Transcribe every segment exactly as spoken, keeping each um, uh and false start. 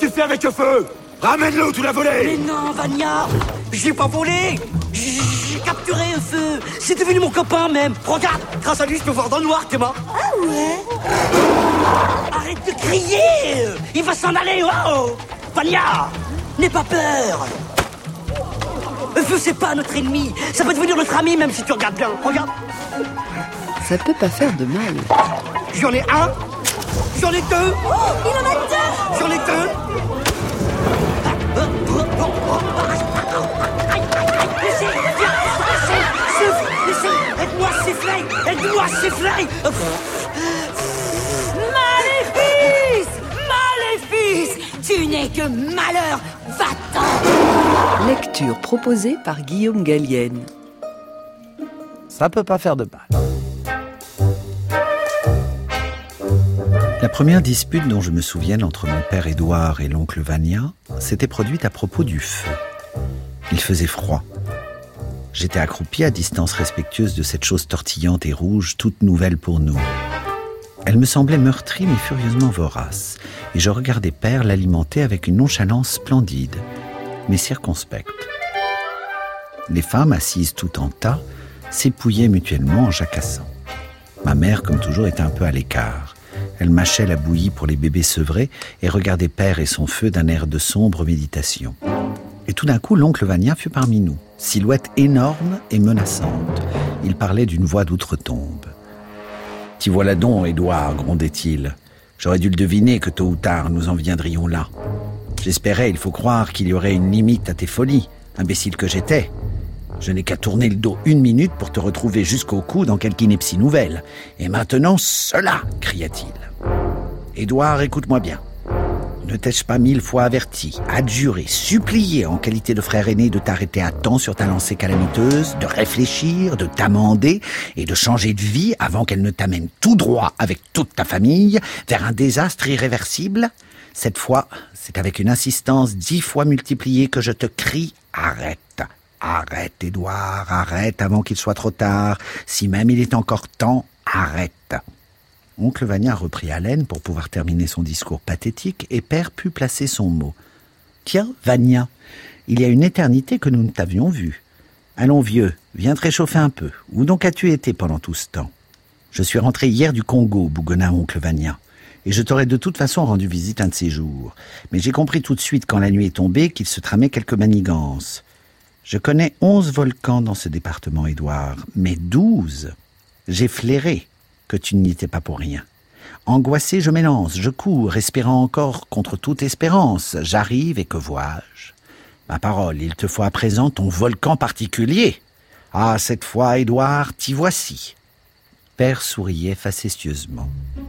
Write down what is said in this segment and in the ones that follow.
fait avec le feu? Ramène-le, tu l'as volé! Mais non, Vania! J'ai pas volé! J'ai capturé un feu! C'est devenu mon copain, même! Regarde! Grâce à lui, je peux voir dans le noir, Théma! Ah ouais? Arrête de crier! Il va s'en aller! Oh! Vania! N'aie pas peur! Le feu, c'est pas notre ennemi! Ça peut devenir notre ami, même si tu regardes bien! Regarde! Ça peut pas faire de mal. J'en ai un! J'en ai deux! Oh, il en a deux! J'en ai deux! Aide-moi, siffler! Aide-moi, siffler! Maléfice! Maléfice! Tu n'es que malheur! Va-t'en! Lecture proposée par Guillaume Gallienne. Ça peut pas faire de mal. La première dispute dont je me souvienne entre mon père Édouard et l'oncle Vania s'était produite à propos du feu. Il faisait froid. J'étais accroupi à distance respectueuse de cette chose tortillante et rouge, toute nouvelle pour nous. Elle me semblait meurtrie mais furieusement vorace, et je regardais père l'alimenter avec une nonchalance splendide, mais circonspecte. Les femmes, assises tout en tas, s'épouillaient mutuellement en jacassant. Ma mère, comme toujours, était un peu à l'écart. Elle mâchait la bouillie pour les bébés sevrés et regardait père et son feu d'un air de sombre méditation. Et tout d'un coup, l'oncle Vania fut parmi nous, silhouette énorme et menaçante. Il parlait d'une voix d'outre-tombe. « T'y voilà donc, Édouard, grondait-il. J'aurais dû le deviner que tôt ou tard, nous en viendrions là. J'espérais, il faut croire, qu'il y aurait une limite à tes folies, imbécile que j'étais. Je n'ai qu'à tourner le dos une minute pour te retrouver jusqu'au cou dans quelque ineptie nouvelle. Et maintenant, cela !» cria-t-il. « Édouard, écoute-moi bien. Ne t'ai-je pas mille fois averti, adjuré, supplié en qualité de frère aîné de t'arrêter à temps sur ta lancée calamiteuse, de réfléchir, de t'amender et de changer de vie avant qu'elle ne t'amène tout droit avec toute ta famille vers un désastre irréversible? Cette fois, c'est avec une insistance dix fois multipliée que je te crie « Arrête !» Arrête, Édouard, arrête avant qu'il soit trop tard. Si même il est encore temps, arrête. Oncle Vania reprit haleine pour pouvoir terminer son discours pathétique et père put placer son mot. Tiens, Vania, il y a une éternité que nous ne t'avions vu. Allons, vieux, viens te réchauffer un peu. Où donc as-tu été pendant tout ce temps? Je suis rentré hier du Congo, bougonna oncle Vania, et je t'aurais de toute façon rendu visite un de ces jours. Mais j'ai compris tout de suite quand la nuit est tombée qu'il se tramait quelques manigances. Je connais onze volcans dans ce département, Édouard, mais douze. J'ai flairé que tu n'y étais pas pour rien. Angoissé, je m'élance, je cours, espérant encore contre toute espérance. J'arrive et que vois-je? Ma parole, il te faut à présent ton volcan particulier. Ah, cette fois, Édouard, t'y voici. Père souriait facétieusement.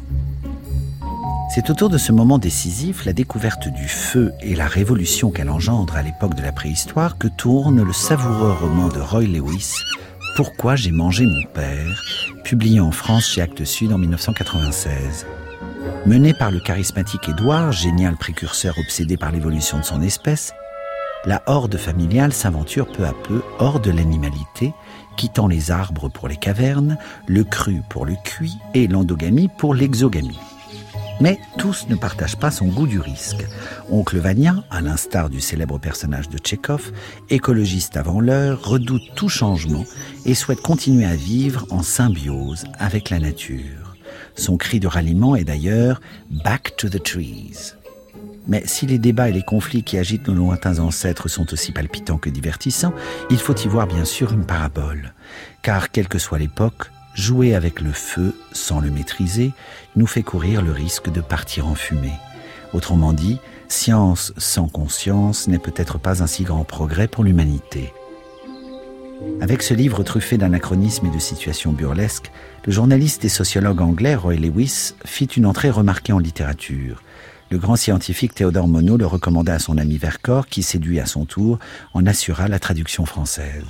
C'est autour de ce moment décisif, la découverte du feu et la révolution qu'elle engendre à l'époque de la préhistoire, que tourne le savoureux roman de Roy Lewis, « Pourquoi j'ai mangé mon père », publié en France chez Actes Sud en dix-neuf cent quatre-vingt-seize. Mené par le charismatique Édouard, génial précurseur obsédé par l'évolution de son espèce, la horde familiale s'aventure peu à peu hors de l'animalité, quittant les arbres pour les cavernes, le cru pour le cuit et l'endogamie pour l'exogamie. Mais tous ne partagent pas son goût du risque. Oncle Vania, à l'instar du célèbre personnage de Tchekhov, écologiste avant l'heure, redoute tout changement et souhaite continuer à vivre en symbiose avec la nature. Son cri de ralliement est d'ailleurs « Back to the trees ». Mais si les débats et les conflits qui agitent nos lointains ancêtres sont aussi palpitants que divertissants, il faut y voir bien sûr une parabole. Car, quelle que soit l'époque, jouer avec le feu, sans le maîtriser, nous fait courir le risque de partir en fumée. Autrement dit, science sans conscience n'est peut-être pas un si grand progrès pour l'humanité. Avec ce livre truffé d'anachronismes et de situations burlesques, le journaliste et sociologue anglais Roy Lewis fit une entrée remarquée en littérature. Le grand scientifique Théodore Monod le recommanda à son ami Vercors, qui, séduit à son tour, en assura la traduction française.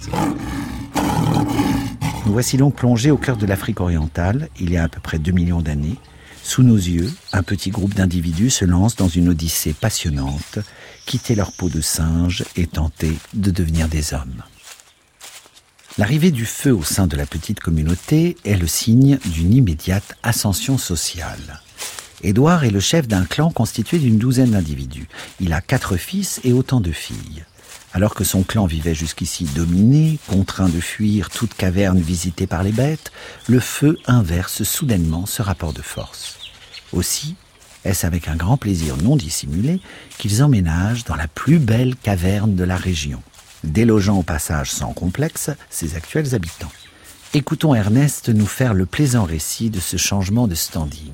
Nous voici donc plongés au cœur de l'Afrique orientale, il y a à peu près deux millions d'années. Sous nos yeux, un petit groupe d'individus se lance dans une odyssée passionnante, quitter leur peau de singe et tenter de devenir des hommes. L'arrivée du feu au sein de la petite communauté est le signe d'une immédiate ascension sociale. Édouard est le chef d'un clan constitué d'une douzaine d'individus. Il a quatre fils et autant de filles. Alors que son clan vivait jusqu'ici dominé, contraint de fuir toute caverne visitée par les bêtes, le feu inverse soudainement ce rapport de force. Aussi, est-ce avec un grand plaisir non dissimulé qu'ils emménagent dans la plus belle caverne de la région, délogeant au passage sans complexe ses actuels habitants. Écoutons Ernest nous faire le plaisant récit de ce changement de standing.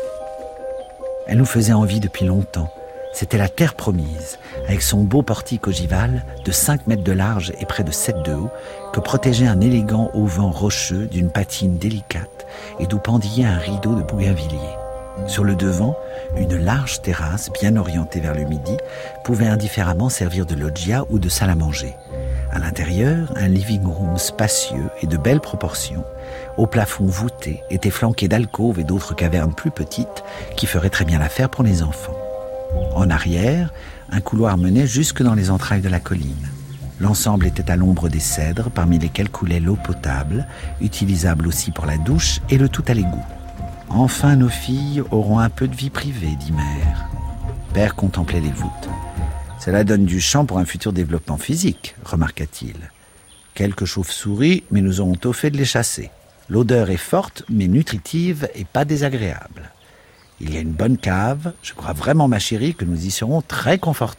Elle nous faisait envie depuis longtemps. C'était la terre promise, avec son beau portique ogival de cinq mètres de large et près de sept de haut, que protégeait un élégant auvent rocheux d'une patine délicate et d'où pendillait un rideau de bougainvilliers. Sur le devant, une large terrasse bien orientée vers le midi pouvait indifféremment servir de loggia ou de salle à manger. À l'intérieur, un living room spacieux et de belles proportions, au plafond voûté, était flanqué d'alcôves et d'autres cavernes plus petites qui feraient très bien l'affaire pour les enfants. En arrière, un couloir menait jusque dans les entrailles de la colline. L'ensemble était à l'ombre des cèdres, parmi lesquels coulait l'eau potable, utilisable aussi pour la douche, et le tout à l'égout. « Enfin, nos filles auront un peu de vie privée, dit Mère. » Père contemplait les voûtes. « Cela donne du champ pour un futur développement physique, remarqua-t-il. Quelques chauves-souris, mais nous aurons tôt fait de les chasser. L'odeur est forte, mais nutritive et pas désagréable. Il y a une bonne cave, je crois vraiment, ma chérie, que nous y serons très confortables. »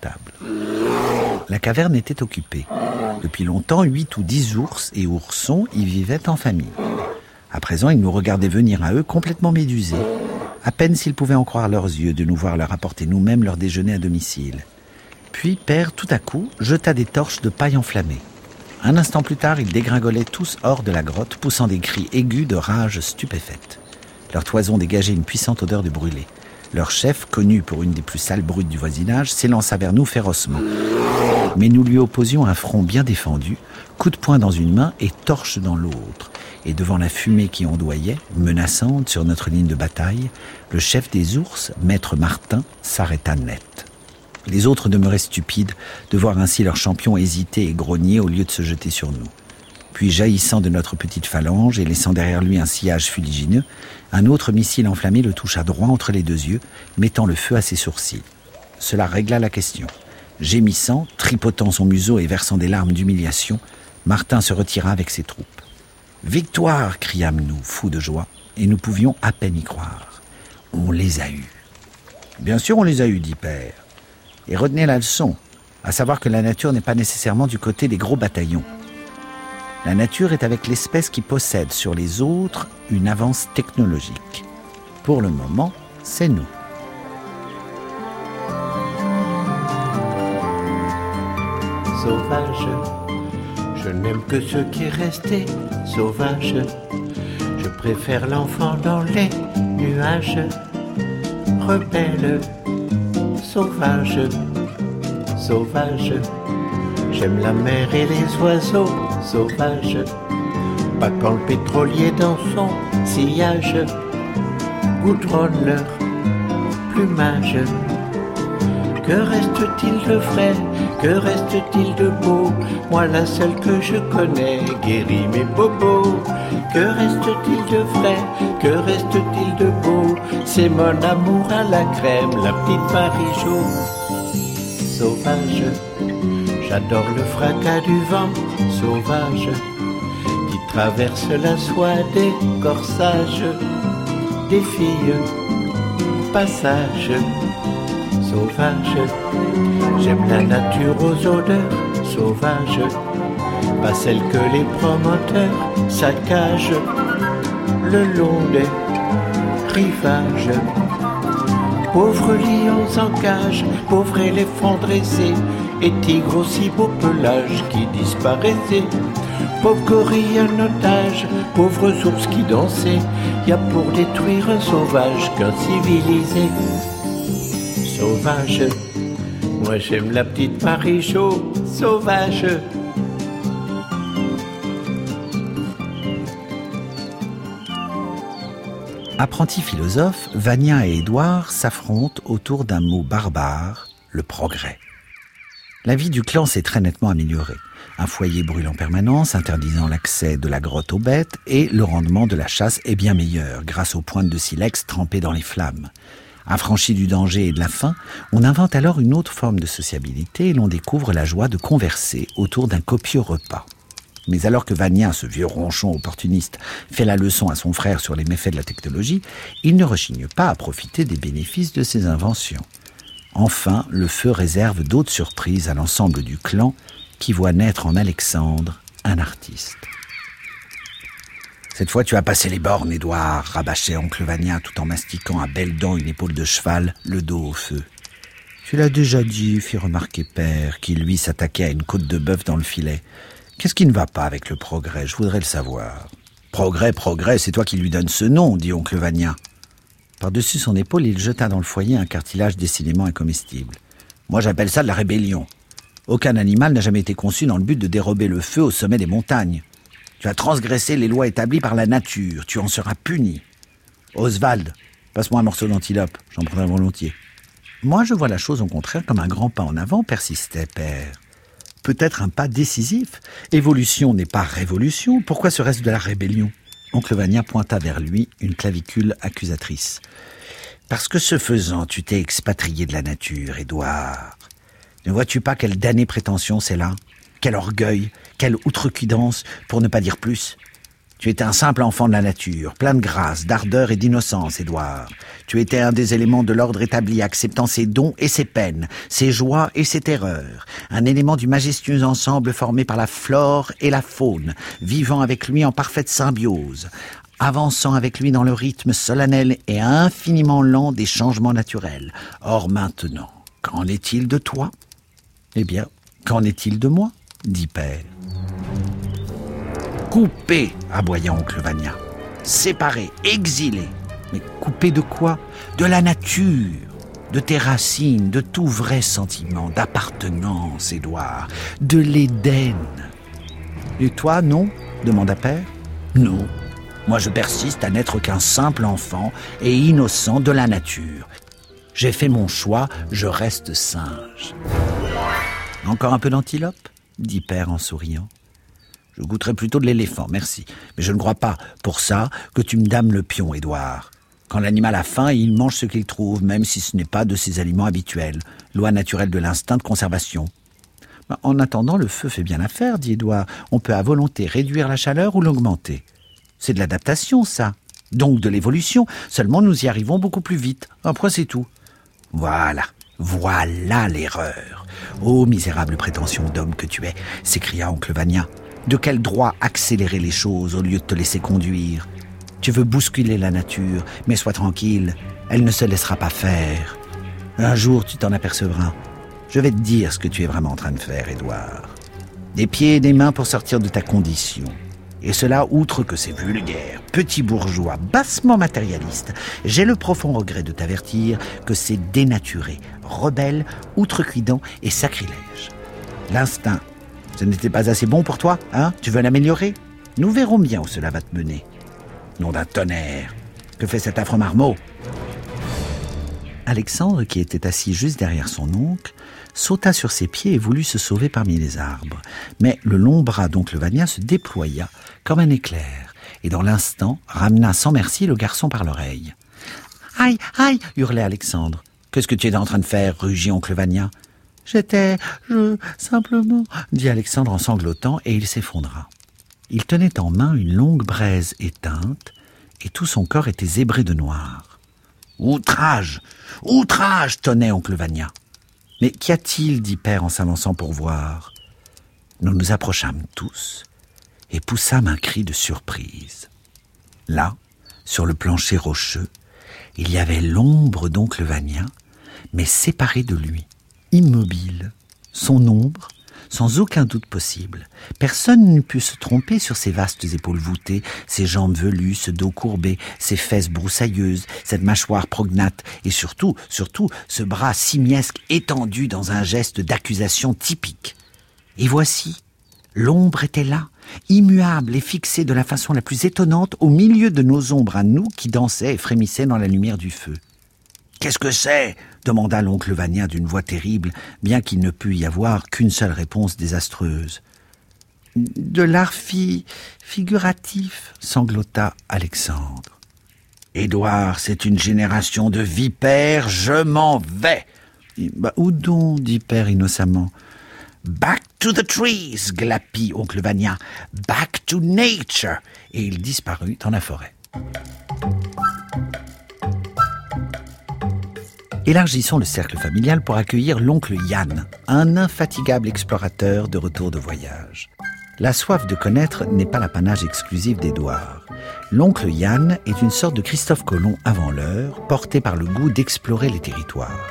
La caverne était occupée. Depuis longtemps, huit ou dix ours et oursons y vivaient en famille. À présent, ils nous regardaient venir à eux complètement médusés. À peine s'ils pouvaient en croire leurs yeux de nous voir leur apporter nous-mêmes leur déjeuner à domicile. Puis, Père, tout à coup, jeta des torches de paille enflammées. Un instant plus tard, ils dégringolaient tous hors de la grotte, poussant des cris aigus de rage stupéfaite. Leur toison dégageait une puissante odeur de brûlé. Leur chef, connu pour une des plus sales brutes du voisinage, s'élança vers nous férocement. Mais nous lui opposions un front bien défendu, coup de poing dans une main et torche dans l'autre. Et devant la fumée qui ondoyait, menaçante sur notre ligne de bataille, le chef des ours, Maître Martin, s'arrêta net. Les autres demeuraient stupides de voir ainsi leur champion hésiter et grogner au lieu de se jeter sur nous. Puis, jaillissant de notre petite phalange et laissant derrière lui un sillage fuligineux, un autre missile enflammé le toucha droit entre les deux yeux, mettant le feu à ses sourcils. Cela régla la question. Gémissant, tripotant son museau et versant des larmes d'humiliation, Martin se retira avec ses troupes. « Victoire !» criâmes-nous, fous de joie, et nous pouvions à peine y croire. On les a eus. « Bien sûr on les a eus, dit Père. Et retenez la leçon, à savoir que la nature n'est pas nécessairement du côté des gros bataillons. La nature est avec l'espèce qui possède sur les autres une avance technologique. Pour le moment, c'est nous. » Sauvage, je n'aime que ce qui est resté sauvage. Je préfère l'enfant dans les nuages. Rebelle, sauvage, sauvage. J'aime la mer et les oiseaux sauvages. Pas quand le pétrolier dans son sillage goudronne leur plumage. Que reste-t-il de vrai? Que reste-t-il de beau? Moi la seule que je connais guérit mes bobos. Que reste-t-il de vrai? Que reste-t-il de beau? C'est mon amour à la crème, la petite Marie-Jo. Sauvage, j'adore le fracas du vent sauvage qui traverse la soie des corsages des filles. Passage sauvage, j'aime la nature aux odeurs sauvages, pas celle que les promoteurs saccagent le long des rivages. Pauvres lions en cage, pauvres éléphants dressés, et tigres aussi beau pelage qui disparaissaient. Pauvres gorilles en otage, pauvres ours qui dansaient, y a pour détruire un sauvage qu'un civilisé. Sauvage, moi j'aime la petite Marie-Jo, sauvage. Apprentis philosophes, Vania et Édouard s'affrontent autour d'un mot barbare, le progrès. La vie du clan s'est très nettement améliorée. Un foyer brûle en permanence, interdisant l'accès de la grotte aux bêtes, et le rendement de la chasse est bien meilleur, grâce aux pointes de silex trempées dans les flammes. Affranchi du danger et de la faim, on invente alors une autre forme de sociabilité et l'on découvre la joie de converser autour d'un copieux repas. Mais alors que Vania, ce vieux ronchon opportuniste, fait la leçon à son frère sur les méfaits de la technologie, il ne rechigne pas à profiter des bénéfices de ses inventions. Enfin, le feu réserve d'autres surprises à l'ensemble du clan qui voit naître en Alexandre un artiste. Cette fois, tu as passé les bornes, Édouard, rabâchait oncle Vania tout en mastiquant à belles dents une épaule de cheval, le dos au feu. Tu l'as déjà dit, fit remarquer Père, qui lui s'attaquait à une côte de bœuf dans le filet. Qu'est-ce qui ne va pas avec le progrès? Je voudrais le savoir. Progrès, progrès, c'est toi qui lui donnes ce nom, dit oncle Vania. Par-dessus son épaule, il jeta dans le foyer un cartilage décidément incomestible. Moi, j'appelle ça de la rébellion. Aucun animal n'a jamais été conçu dans le but de dérober le feu au sommet des montagnes. Tu as transgressé les lois établies par la nature. Tu en seras puni. Oswald, passe-moi un morceau d'antilope. J'en prendrai volontiers. Moi, je vois la chose au contraire comme un grand pas en avant, persistait Père. Peut-être un pas décisif. Évolution n'est pas révolution. Pourquoi serait-ce de la rébellion? Oncle Vania pointa vers lui une clavicule accusatrice. Parce que ce faisant, tu t'es expatrié de la nature, Édouard. Ne vois-tu pas quelle damnée prétention c'est là? Quel orgueil, quelle outrecuidance, pour ne pas dire plus. Tu étais un simple enfant de la nature, plein de grâce, d'ardeur et d'innocence, Édouard. Tu étais un des éléments de l'ordre établi, acceptant ses dons et ses peines, ses joies et ses terreurs. Un élément du majestueux ensemble formé par la flore et la faune, vivant avec lui en parfaite symbiose, avançant avec lui dans le rythme solennel et infiniment lent des changements naturels. Or maintenant, qu'en est-il de toi? Eh bien, qu'en est-il de moi? Dit Père. Coupé, aboya oncle Vania. Séparé, exilé. Mais coupé de quoi? De la nature, de tes racines, de tout vrai sentiment, d'appartenance, Édouard, de l'Éden. Et toi, non? Demanda Père. Non. Moi, je persiste à n'être qu'un simple enfant et innocent de la nature. J'ai fait mon choix, je reste singe. Encore un peu d'antilope? Dit Père en souriant. Je goûterai plutôt de l'éléphant, merci. Mais je ne crois pas, pour ça, que tu me dames le pion, Édouard. Quand l'animal a faim, il mange ce qu'il trouve, même si ce n'est pas de ses aliments habituels. Loi naturelle de l'instinct de conservation. En attendant, le feu fait bien l'affaire, dit Édouard. On peut à volonté réduire la chaleur ou l'augmenter. C'est de l'adaptation, ça. Donc de l'évolution. Seulement, nous y arrivons beaucoup plus vite. Un point, c'est tout. Voilà. Voilà l'erreur. Ô misérable prétention d'homme que tu es, s'écria oncle Vania. De quel droit accélérer les choses au lieu de te laisser conduire? Tu veux bousculer la nature, mais sois tranquille, elle ne se laissera pas faire. Un jour, tu t'en apercevras. Je vais te dire ce que tu es vraiment en train de faire, Édouard. Des pieds et des mains pour sortir de ta condition. Et cela, outre que c'est vulgaire, petit bourgeois, bassement matérialiste, j'ai le profond regret de t'avertir que c'est dénaturé, rebelle, outrecuidant et sacrilège. L'instinct, ce n'était pas assez bon pour toi, hein? Tu veux l'améliorer? Nous verrons bien où cela va te mener. Nom d'un tonnerre! Que fait cet affreux marmot? Alexandre, qui était assis juste derrière son oncle, sauta sur ses pieds et voulut se sauver parmi les arbres. Mais le long bras d'oncle Vania se déploya comme un éclair, et dans l'instant ramena sans merci le garçon par l'oreille. « Aïe, aïe !» hurlait Alexandre. « Qu'est-ce que tu étais en train de faire ?» rugit oncle Vania. « J'étais... je... simplement... » dit Alexandre en sanglotant, et il s'effondra. Il tenait en main une longue braise éteinte, et tout son corps était zébré de noir. « Outrage! Outrage !» tonnait oncle Vania. « Mais qu'y a-t-il » dit Père en s'avançant pour voir. Nous nous approchâmes tous et poussâmes un cri de surprise. Là, sur le plancher rocheux, il y avait l'ombre d'oncle Vania, mais séparée de lui, immobile, son ombre, sans aucun doute possible. Personne n'eût pu se tromper sur ses vastes épaules voûtées, ses jambes velues, ce dos courbé, ses fesses broussailleuses, cette mâchoire prognate et surtout, surtout, ce bras simiesque étendu dans un geste d'accusation typique. Et voici, l'ombre était là, immuable et fixée de la façon la plus étonnante au milieu de nos ombres à nous qui dansaient et frémissaient dans la lumière du feu. « Qu'est-ce que c'est ?» demanda l'oncle Vania d'une voix terrible, bien qu'il ne pût y avoir qu'une seule réponse désastreuse. « De l'art fi... figuratif » sanglota Alexandre. Édouard, c'est une génération de vipères, je m'en vais. Bah, où donc, dit Père innocemment. Back to the trees, glapit oncle Vania. Back to nature. Et il disparut dans la forêt. Élargissons le cercle familial pour accueillir l'oncle Yann, un infatigable explorateur de retour de voyage. La soif de connaître n'est pas l'apanage exclusif d'Édouard. L'oncle Yann est une sorte de Christophe Colomb avant l'heure, porté par le goût d'explorer les territoires.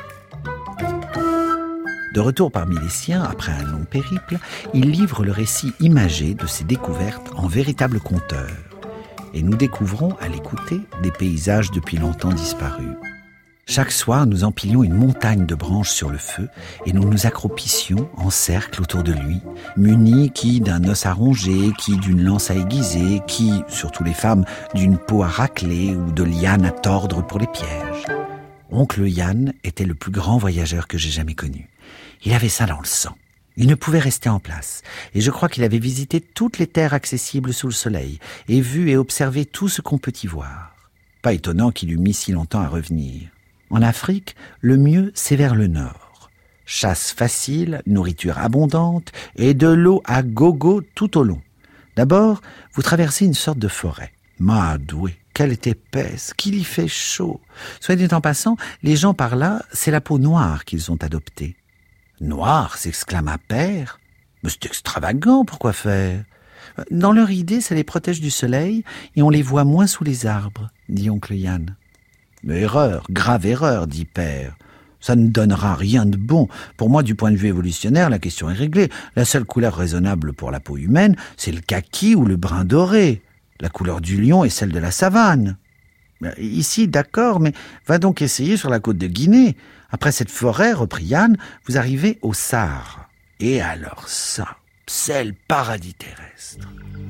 De retour parmi les siens, après un long périple, il livre le récit imagé de ses découvertes en véritable conteur. Et nous découvrons, à l'écouter, des paysages depuis longtemps disparus. Chaque soir, nous empilions une montagne de branches sur le feu et nous nous accroupissions en cercle autour de lui, munis qui d'un os à ronger, qui d'une lance à aiguiser, qui, surtout les femmes, d'une peau à racler ou de lianes à tordre pour les pièges. Oncle Yann était le plus grand voyageur que j'ai jamais connu. Il avait ça dans le sang. Il ne pouvait rester en place. Et je crois qu'il avait visité toutes les terres accessibles sous le soleil et vu et observé tout ce qu'on peut y voir. Pas étonnant qu'il eût mis si longtemps à revenir. En Afrique, le mieux, c'est vers le nord. Chasse facile, nourriture abondante et de l'eau à gogo tout au long. D'abord, vous traversez une sorte de forêt. Madoué, qu'elle est épaisse, qu'il y fait chaud. Soit dit en passant, les gens par là, c'est la peau noire qu'ils ont adoptée. Noir, s'exclama Père. Mais c'est extravagant, pourquoi faire? Dans leur idée, ça les protège du soleil et on les voit moins sous les arbres, dit oncle Yann. Mais erreur, grave erreur, dit Père. Ça ne donnera rien de bon. Pour moi, du point de vue évolutionnaire, la question est réglée. La seule couleur raisonnable pour la peau humaine, c'est le kaki ou le brun doré. La couleur du lion est celle de la savane. Ici, d'accord, mais va donc essayer sur la côte de Guinée. Après cette forêt, reprit Yann, vous arrivez au Sahara. Et alors ça, c'est le paradis terrestre.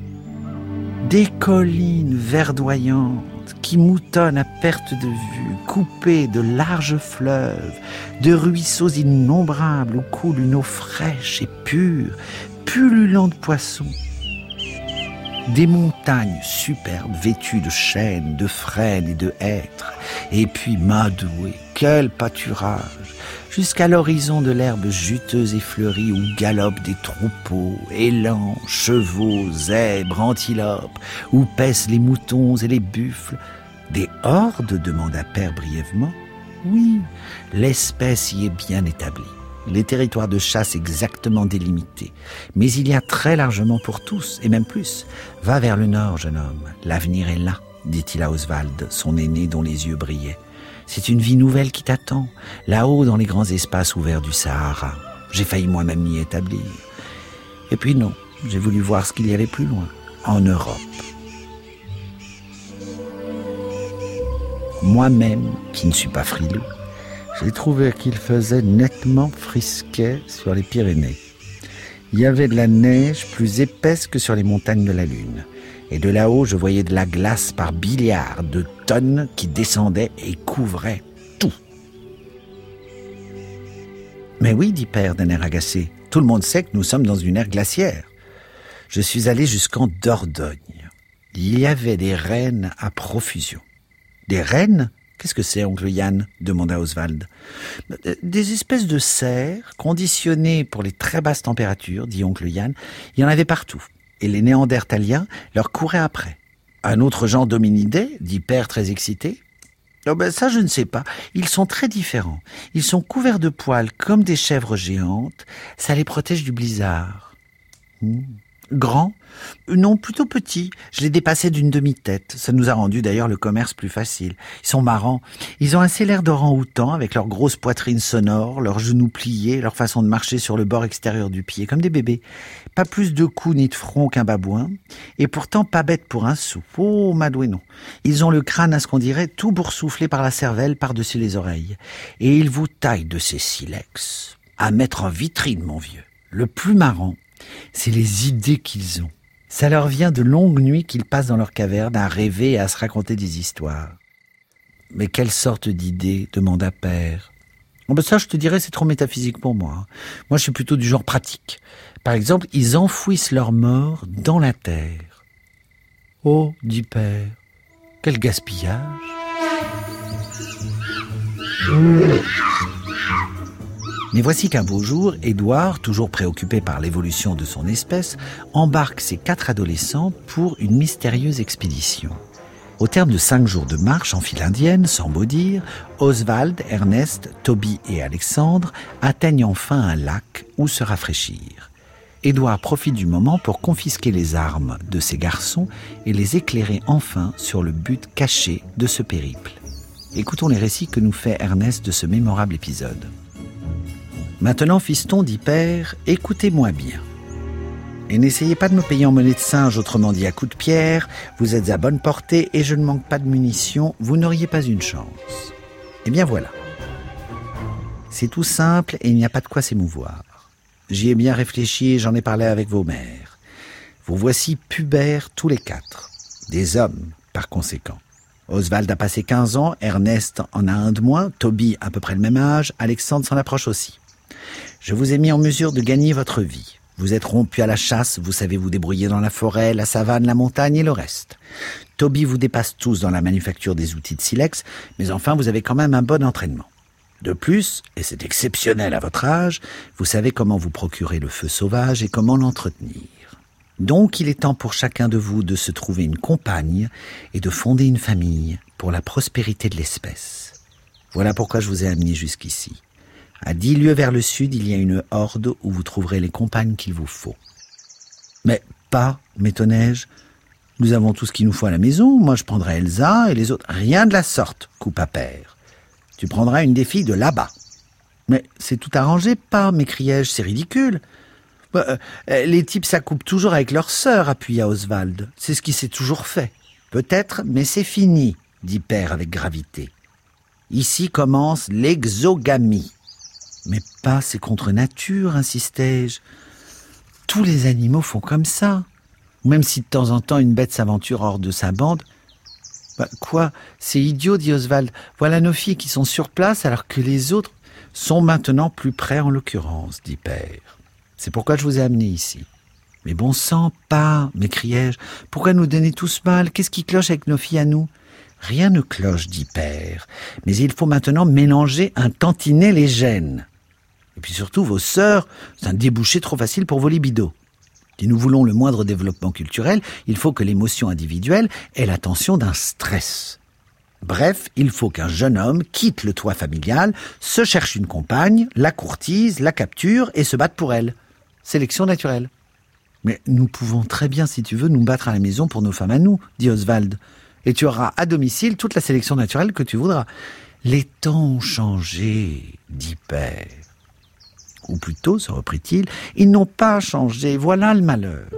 Des collines verdoyantes qui moutonnent à perte de vue, coupées de larges fleuves, de ruisseaux innombrables où coule une eau fraîche et pure, pullulant de poissons. Des montagnes superbes vêtues de chênes, de frênes et de hêtres. Et puis Madoué, quel pâturage! Jusqu'à l'horizon de l'herbe juteuse et fleurie où galopent des troupeaux, élans, chevaux, zèbres, antilopes, où paissent les moutons et les buffles. Des hordes, demanda Père brièvement. Oui, l'espèce y est bien établie. Les territoires de chasse exactement délimités. Mais il y a très largement pour tous, et même plus. Va vers le nord, jeune homme. L'avenir est là, dit-il à Oswald, son aîné dont les yeux brillaient. C'est une vie nouvelle qui t'attend, là-haut dans les grands espaces ouverts du Sahara. J'ai failli moi-même m'y établir. Et puis non, j'ai voulu voir ce qu'il y avait plus loin, en Europe. Moi-même, qui ne suis pas frileux, j'ai trouvé qu'il faisait nettement frisquet sur les Pyrénées. Il y avait de la neige plus épaisse que sur les montagnes de la Lune. Et de là-haut, je voyais de la glace par milliards de tonnes qui descendaient et couvraient tout. Mais oui, dit Père d'un air agacé, tout le monde sait que nous sommes dans une ère glaciaire. Je suis allé jusqu'en Dordogne. Il y avait des rennes à profusion. Des rennes ? Qu'est-ce que c'est, oncle Yann ? Demanda Oswald. Des espèces de cerfs conditionnées pour les très basses températures, dit oncle Yann. Il y en avait partout. Et les Néandertaliens leur couraient après. Un autre genre d'hominidés, dit Père très excité. Oh ben ça, je ne sais pas. Ils sont très différents. Ils sont couverts de poils comme des chèvres géantes. Ça les protège du blizzard. Mmh. Grands ? Non, plutôt petits. Je les dépassais d'une demi-tête. Ça nous a rendu d'ailleurs le commerce plus facile. Ils sont marrants. Ils ont assez l'air d'orang-outans avec leurs grosses poitrines sonores, leurs genoux pliés, leur façon de marcher sur le bord extérieur du pied, comme des bébés. Pas plus de cou ni de front qu'un babouin. Et pourtant pas bêtes pour un sou. Oh, Madoué, non. Ils ont le crâne à ce qu'on dirait tout boursouflé par la cervelle par-dessus les oreilles. Et ils vous taillent de ces silex à mettre en vitrine, mon vieux. Le plus marrant, c'est les idées qu'ils ont. Ça leur vient de longues nuits qu'ils passent dans leur caverne à rêver et à se raconter des histoires. Mais quelle sorte d'idées ? Demanda Père. Oh ben ça, je te dirais, c'est trop métaphysique pour moi. Moi, je suis plutôt du genre pratique. Par exemple, ils enfouissent leurs morts dans la terre. Oh, dit Père, quel gaspillage ! Mais voici qu'un beau jour, Édouard, toujours préoccupé par l'évolution de son espèce, embarque ses quatre adolescents pour une mystérieuse expédition. Au terme de cinq jours de marche en file indienne, sans mot dire, Oswald, Ernest, Toby et Alexandre atteignent enfin un lac où se rafraîchir. Édouard profite du moment pour confisquer les armes de ses garçons et les éclairer enfin sur le but caché de ce périple. Écoutons les récits que nous fait Ernest de ce mémorable épisode. « Maintenant, fiston, dit père, écoutez-moi bien. Et n'essayez pas de me payer en monnaie de singe, autrement dit à coups de pierre. Vous êtes à bonne portée et je ne manque pas de munitions. Vous n'auriez pas une chance. Eh bien voilà. C'est tout simple et il n'y a pas de quoi s'émouvoir. J'y ai bien réfléchi et j'en ai parlé avec vos mères. Vous voici pubères tous les quatre. Des hommes, par conséquent. Oswald a passé quinze ans, Ernest en a un de moins, Toby à peu près le même âge, Alexandre s'en approche aussi. Je vous ai mis en mesure de gagner votre vie. Vous êtes rompu à la chasse, vous savez vous débrouiller dans la forêt, la savane, la montagne et le reste. Toby vous dépasse tous dans la manufacture des outils de silex, mais enfin vous avez quand même un bon entraînement. De plus, et c'est exceptionnel à votre âge, vous savez comment vous procurer le feu sauvage et comment l'entretenir. Donc il est temps pour chacun de vous de se trouver une compagne et de fonder une famille pour la prospérité de l'espèce. Voilà pourquoi je vous ai amené jusqu'ici. À dix lieues vers le sud, il y a une horde où vous trouverez les compagnes qu'il vous faut. Mais pas, m'étonnai-je. Nous avons tout ce qu'il nous faut à la maison. Moi, je prendrai Elsa et les autres. Rien de la sorte, coupa père. Tu prendras une des filles de là-bas. Mais c'est tout arrangé, pas, m'écriai-je, c'est ridicule. Bah, euh, les types s'accoupent toujours avec leur sœur, appuya Oswald. C'est ce qui s'est toujours fait. Peut-être, mais c'est fini, dit père avec gravité. Ici commence l'exogamie. Mais pas, c'est contre nature, insistai-je. Tous les animaux font comme ça. Même si de temps en temps une bête s'aventure hors de sa bande. Bah, quoi, c'est idiot, dit Oswald. Voilà nos filles qui sont sur place alors que les autres sont maintenant plus près en l'occurrence, dit père. C'est pourquoi je vous ai amené ici. Mais bon sang, pas, m'écriai-je. Pourquoi nous donner tout ce mal? Qu'est-ce qui cloche avec nos filles à nous? Rien ne cloche, dit père. Mais il faut maintenant mélanger un tantinet les gènes. Et puis surtout, vos sœurs, c'est un débouché trop facile pour vos libidos. Si nous voulons le moindre développement culturel, il faut que l'émotion individuelle ait l'attention d'un stress. Bref, il faut qu'un jeune homme quitte le toit familial, se cherche une compagne, la courtise, la capture et se batte pour elle. Sélection naturelle. Mais nous pouvons très bien, si tu veux, nous battre à la maison pour nos femmes à nous, dit Oswald. Et tu auras à domicile toute la sélection naturelle que tu voudras. Les temps ont changé, dit père. Ou plutôt, se reprit-il, ils n'ont pas changé, voilà le malheur.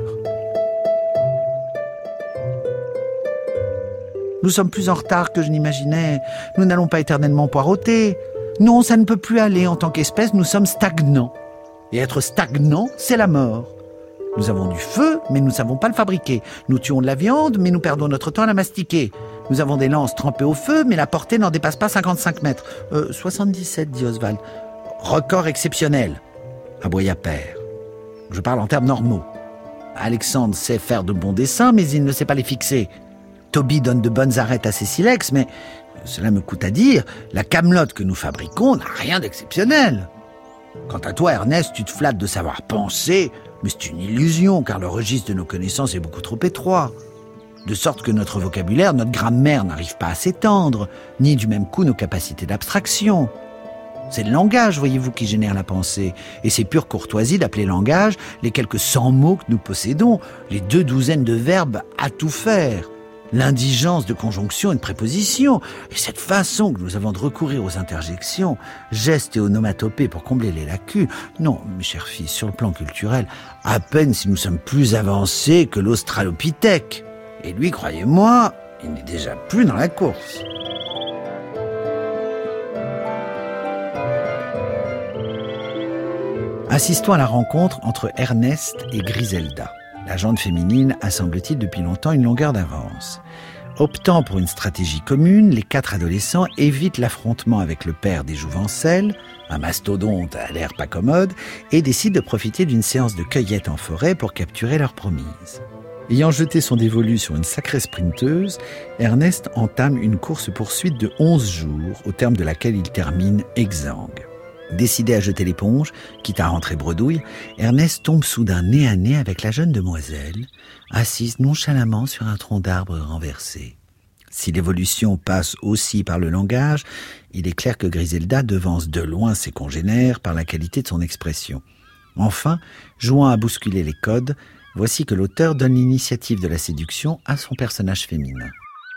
Nous sommes plus en retard que je n'imaginais, nous n'allons pas éternellement poireauter. Non, ça ne peut plus aller, en tant qu'espèce, nous sommes stagnants. Et être stagnant, c'est la mort. Nous avons du feu, mais nous ne savons pas le fabriquer. Nous tuons de la viande, mais nous perdons notre temps à la mastiquer. Nous avons des lances trempées au feu, mais la portée n'en dépasse pas cinquante-cinq mètres. Euh, soixante-dix-sept, dit Oswald. Record exceptionnel, aboya père. Je parle en termes normaux. Alexandre sait faire de bons dessins, mais il ne sait pas les fixer. Toby donne de bonnes arêtes à ses silex, mais cela me coûte à dire, la camelote que nous fabriquons n'a rien d'exceptionnel. Quant à toi, Ernest, tu te flattes de savoir penser, mais c'est une illusion, car le registre de nos connaissances est beaucoup trop étroit. De sorte que notre vocabulaire, notre grammaire n'arrive pas à s'étendre, ni du même coup nos capacités d'abstraction. C'est le langage, voyez-vous, qui génère la pensée. Et c'est pure courtoisie d'appeler langage les quelques cent mots que nous possédons, les deux douzaines de verbes à tout faire, l'indigence de conjonction et de préposition, et cette façon que nous avons de recourir aux interjections, gestes et onomatopées pour combler les lacunes. Non, mes chers fils, sur le plan culturel, à peine si nous sommes plus avancés que l'australopithèque. Et lui, croyez-moi, il n'est déjà plus dans la course. Assistons à la rencontre entre Ernest et Griselda. La jante féminine a, semble-t-il, depuis longtemps une longueur d'avance. Optant pour une stratégie commune, les quatre adolescents évitent l'affrontement avec le père des Jouvencel, un mastodonte à l'air pas commode, et décident de profiter d'une séance de cueillette en forêt pour capturer leur promise. Ayant jeté son dévolu sur une sacrée sprinteuse, Ernest entame une course-poursuite de onze jours, au terme de laquelle il termine exsangue. Décidé à jeter l'éponge, quitte à rentrer bredouille, Ernest tombe soudain nez à nez avec la jeune demoiselle, assise nonchalamment sur un tronc d'arbre renversé. Si l'évolution passe aussi par le langage, il est clair que Griselda devance de loin ses congénères par la qualité de son expression. Enfin, jouant à bousculer les codes, voici que l'auteur donne l'initiative de la séduction à son personnage féminin.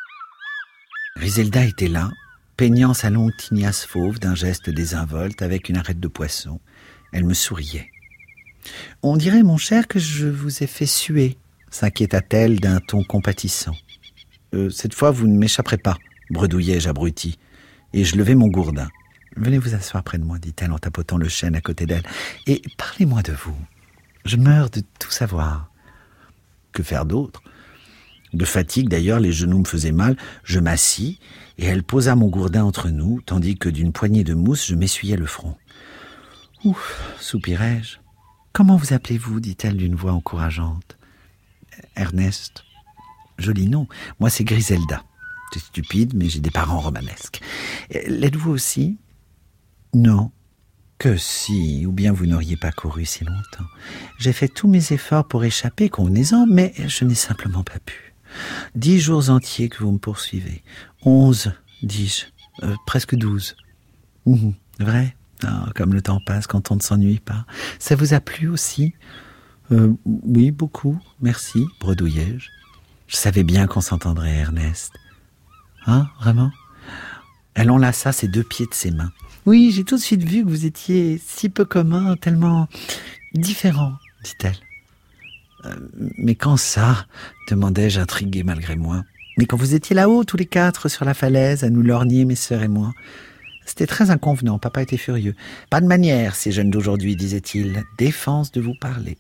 Griselda était là, peignant sa longue tignasse fauve d'un geste désinvolte avec une arête de poisson. Elle me souriait. « On dirait, mon cher, que je vous ai fait suer », s'inquiéta-t-elle d'un ton compatissant. Euh, « Cette fois, vous ne m'échapperez pas », bredouillai-je abruti, et je levai mon gourdin. « Venez vous asseoir près de moi », dit-elle en tapotant le chêne à côté d'elle, « et parlez-moi de vous. Je meurs de tout savoir. » Que faire d'autre ? De fatigue, d'ailleurs, les genoux me faisaient mal. Je m'assis, et elle posa mon gourdin entre nous, tandis que d'une poignée de mousse, je m'essuyais le front. « Ouf !» soupirai-je. « Comment vous appelez-vous » dit-elle d'une voix encourageante. « Ernest. » Joli nom. Moi, c'est Griselda. C'est stupide, mais j'ai des parents romanesques. L'êtes-vous aussi ? Non. Que si, ou bien vous n'auriez pas couru si longtemps. J'ai fait tous mes efforts pour échapper, convenez-en, mais je n'ai simplement pas pu. Dix jours entiers que vous me poursuivez. Onze, dis-je. Euh, presque douze. Mmh, vrai ? Oh, comme le temps passe quand on ne s'ennuie pas. Ça vous a plu aussi ? euh, Oui, beaucoup, merci, bredouillai-je. Je savais bien qu'on s'entendrait, Ernest. Hein, vraiment ? Elle enlaça ses deux pieds de ses mains. Oui, j'ai tout de suite vu que vous étiez si peu commun, tellement différent, dit-elle. Euh, mais quand ça ? Demandai-je intrigué malgré moi. Mais quand vous étiez là-haut, tous les quatre, sur la falaise, à nous lorgner, mes sœurs et moi. C'était très inconvenant, papa était furieux. Pas de manière, ces jeunes d'aujourd'hui, disait-il. Défense de vous parler.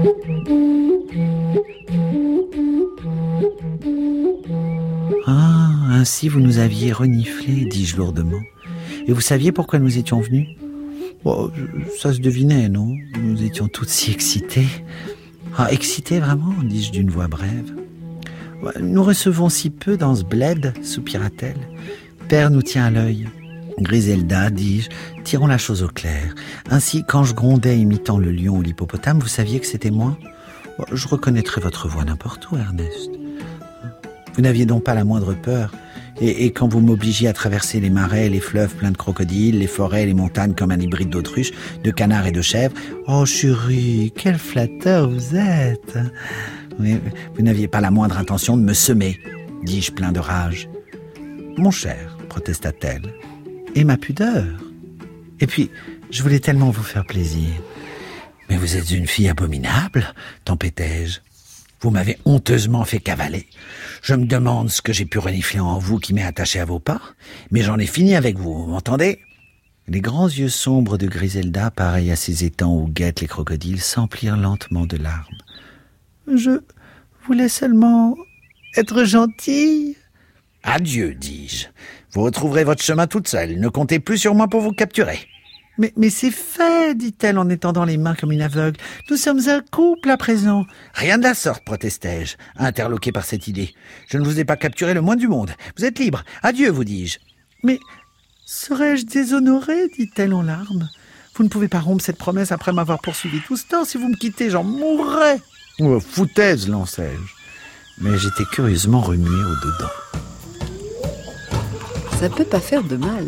Ah, ainsi vous nous aviez reniflé, dis-je lourdement. Et vous saviez pourquoi nous étions venus ? Oh, ça se devinait, non ? Nous étions toutes si excitées. Ah, excitées vraiment, dis-je d'une voix brève. Nous recevons si peu dans ce bled, soupira-t-elle. Père nous tient à l'œil. Griselda, dis-je, tirons la chose au clair. Ainsi, quand je grondais imitant le lion ou l'hippopotame, vous saviez que c'était moi ? Je reconnaîtrais votre voix n'importe où, Ernest. Vous n'aviez donc pas la moindre peur ? Et, et quand vous m'obligiez à traverser les marais, les fleuves pleins de crocodiles, les forêts, les montagnes comme un hybride d'autruche, de canards et de chèvres. Oh chérie, quel flatteur vous êtes. Mais vous n'aviez pas la moindre intention de me semer, dis-je plein de rage. Mon cher, protesta-t-elle, et ma pudeur. Et puis, je voulais tellement vous faire plaisir. Mais vous êtes une fille abominable, tempêtai-je. Vous m'avez honteusement fait cavaler. Je me demande ce que j'ai pu renifler en vous qui m'est attaché à vos pas, mais j'en ai fini avec vous, vous m'entendez ? Les grands yeux sombres de Griselda, pareils à ces étangs où guettent les crocodiles, s'emplirent lentement de larmes. « Je voulais seulement être gentille. »« Adieu, dis-je. Vous retrouverez votre chemin toute seule. Ne comptez plus sur moi pour vous capturer. » Mais, mais c'est fait, dit-elle en étendant les mains comme une aveugle. Nous sommes un couple à présent. Rien de la sorte, protestai-je, interloqué par cette idée. Je ne vous ai pas capturé le moins du monde. Vous êtes libre. Adieu, vous dis-je. Mais serais-je déshonorée, dit-elle en larmes. Vous ne pouvez pas rompre cette promesse après m'avoir poursuivi tout ce temps. Si vous me quittez, j'en mourrais. Oh, foutaise, lançai-je. Mais j'étais curieusement remué au-dedans. Ça peut pas faire de mal.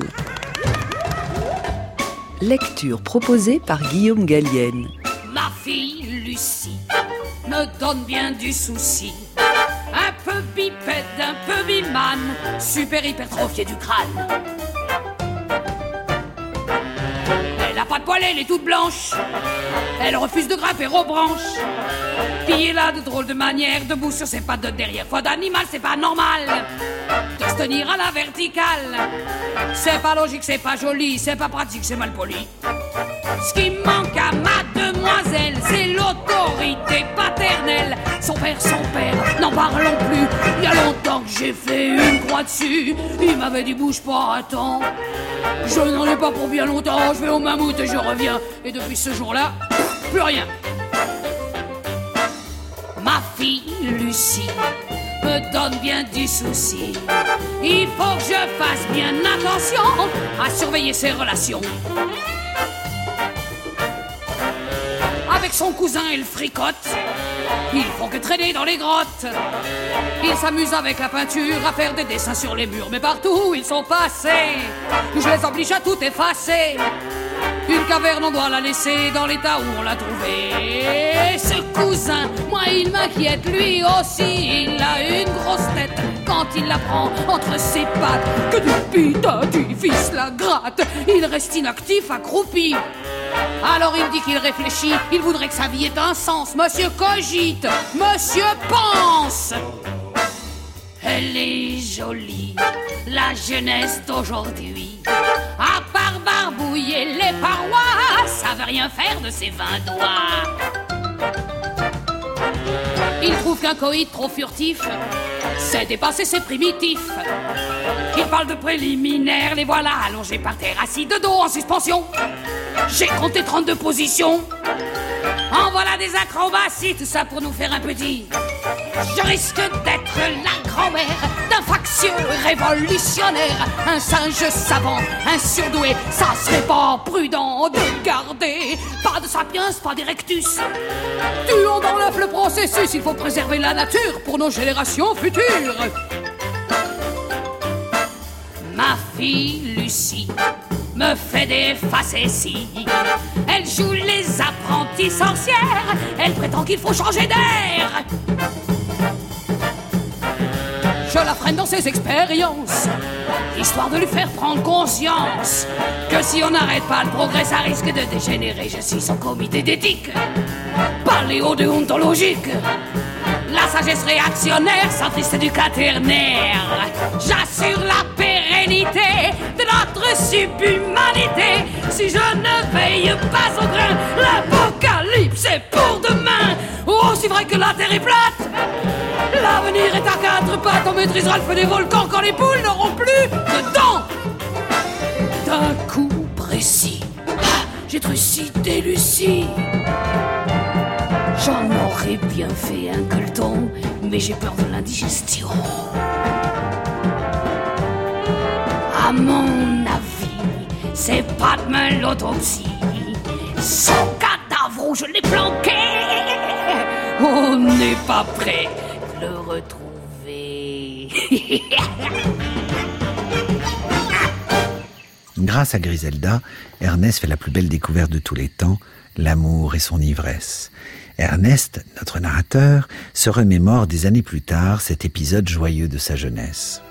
Lecture proposée par Guillaume Gallienne. Ma fille Lucie me donne bien du souci. Un peu bipède, un peu bimane, super hypertrophiée du crâne. Elle a pas de poil, elle est toute blanche. Elle refuse de grimper aux branches. Puis elle a de drôles de manières, debout sur ses pattes de derrière. Foi d'animal, c'est pas normal de se tenir à la verticale. C'est pas logique, c'est pas joli, c'est pas pratique, c'est mal poli. Ce qui manque à ma demoiselle, c'est l'autorité paternelle. Son père, son père, n'en parlons plus. Il y a longtemps que j'ai fait une croix dessus. Il m'avait dit bouge pas, attends. Je n'en ai pas pour bien longtemps. Je vais au mammouth et je reviens. Et depuis ce jour-là, plus rien. Ma fille Lucie me donne bien du souci. Il faut que je fasse bien attention à surveiller ses relations. Avec son cousin, elle fricote. Ils font que traîner dans les grottes. Ils s'amusent avec la peinture à faire des dessins sur les murs. Mais partout où ils sont passés, je les oblige à tout effacer. Une caverne, on doit la laisser dans l'état où on l'a trouvée. Ce cousin, moi il m'inquiète, lui aussi. Il a une grosse tête quand il la prend entre ses pattes. Que du putain, du fils la gratte. Il reste inactif, accroupi. Alors il dit qu'il réfléchit, il voudrait que sa vie ait un sens. Monsieur cogite, monsieur pense. Elle est jolie, la jeunesse d'aujourd'hui. À part barbouiller les parois, ça veut rien faire de ses vingt doigts. Il trouve qu'un coït trop furtif, c'est dépassé, c'est primitif. Il parle de préliminaires, les voilà allongés par terre, assis de dos en suspension. J'ai compté trente-deux positions. En voilà des acrobaties, tout ça pour nous faire un petit. Je risque d'être la grand-mère d'un factieux révolutionnaire, un singe savant, un surdoué. Ça serait pas prudent de garder pas de sapiens, pas d'erectus. Tuons dans l'œuf le processus, il faut préserver la nature pour nos générations futures. Ma fille Lucie me fait des facéties. Elle joue les apprenties sorcières. Elle prétend qu'il faut changer d'air. Je la freine dans ses expériences, histoire de lui faire prendre conscience que si on n'arrête pas le progrès, ça risque de dégénérer. Je suis son comité d'éthique, paléo-déontologique, la sagesse réactionnaire, centriste du quaternaire. J'assure la pérennité de notre subhumanité. Si je ne veille pas au grain, l'apocalypse est pour demain. Aussi vrai que la terre est plate, l'avenir est à quatre pattes. On maîtrisera le feu des volcans quand les poules n'auront plus de dents. D'un coup précis, ah, j'ai trucidé Lucie. J'en aurais bien fait un gueuleton, mais j'ai peur de l'indigestion. À mon avis, c'est pas demain l'autopsie. Son cadavre où je l'ai planqué, on n'est pas prêt de le retrouver. Grâce à Griselda, Ernest fait la plus belle découverte de tous les temps, l'amour et son ivresse. Ernest, notre narrateur, se remémore des années plus tard cet épisode joyeux de sa jeunesse.